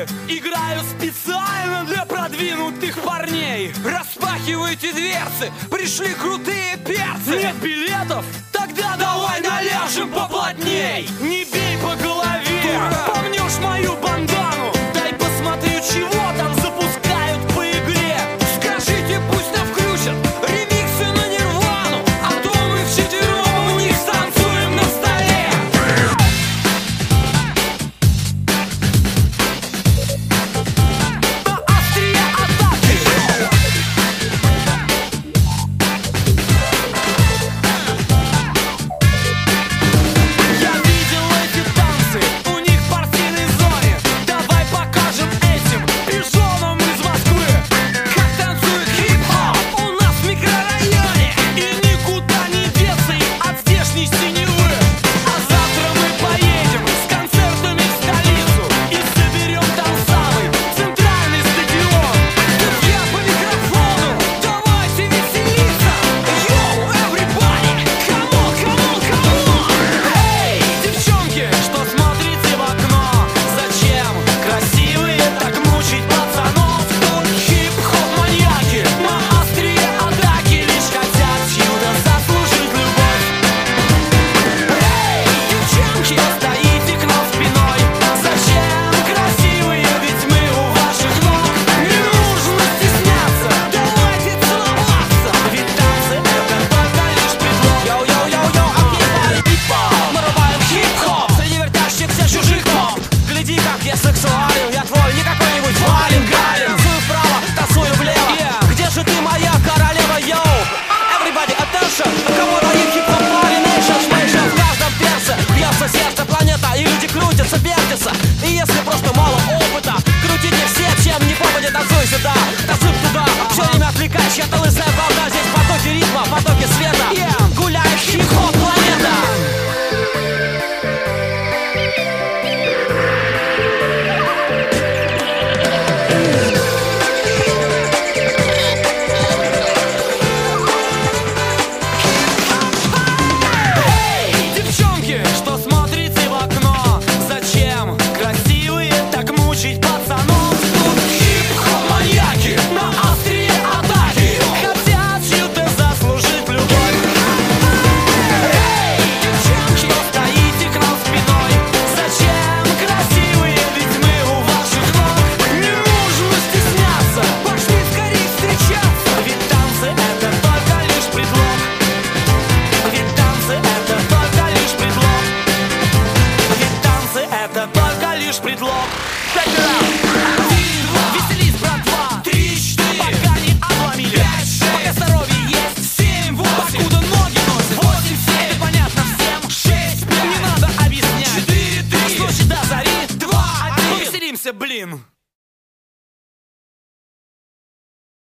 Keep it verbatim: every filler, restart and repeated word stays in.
роли играю специально для продвинутых парней. Распахивайте дверцы, пришли крутые перцы. Нет билетов? Тогда давай наляжем поплотней. Не бей по голове, дура. Помнишь мою бандану? Дай посмотрю, чего там запускают по игре. Скажите, пусть нам включат ремиксы на Нирвану, а то мы вчетвером у них танцуем на столе. На острие атаки. Я видел эти танцы у них в партийной зоне. Давай покажем этим пижонам из Москвы, как танцует хип-хоп у нас в микрорайоне. И никуда не деться им от здешней синевы. А завтра мы поедем с концертами в столицу и соберем там самый центральный стадион. Тут я по микрофону, давайте веселиться. Йоу, everybody, come on, come on, come on. Эй, девчонки, что смотрите в окно? Зачем красивые так мучить пацанов? Тут хип-хоп маньяки на острие атаки, лишь хотят чудо заслужить любовь. Эй, девчонки, стоите к нам спиной. Зачем красивые, ведь мы у ваших ног. Не нужно стесняться, давайте целоваться, ведь танцы это только лишь предлог. Йоу-йоу-йоу-йоу, окей, people, мы рубаем хип-хоп среди вертящихся чужих ног. Гляди, как я сексуален, я твой не какой-нибудь Вален Галин. Танцую вправо, танцую влево, где же ты, моя королева, йоу? Everybody, attention, на кого роит хип-хоп пари, nation, nation. В каждом перце бьется сердце, планета, и люди крутятся, вертятся. И если просто мало опыта, крутите все, чем не попадет, танцуй сюда, танцуй туда. Все время отвлекаешь, я-то лысая волна, здесь потоки ритма, потоки света. Гуляет хип-хоп планета. Эй, девчонки, что смотрите в окно? Зачем красивые так мучить пацанов? Тут хип-хоп маньяки на острие атаки, хотят чью-то заслужить любовь. Эй, девчонки, что стоите к нам спиной? Зачем красивые, ведь мы у ваших ног. Не нужно стесняться, пошли скорее встречаться, ведь танцы это только лишь предлог. Ведь танцы это только лишь предлог. Ведь танцы это только лишь предлог. Check it out. Один, два, веселись, братва. Три, четыре, пока не обломили. Пять, шесть, пока здоровье есть. Семь, восемь, покуда ноги носят. Восемь, семь, понятно всем. Шесть, пять, не надо объяснять. Четыре, три, с ночи до зари. Два, один, повеселимся, блин.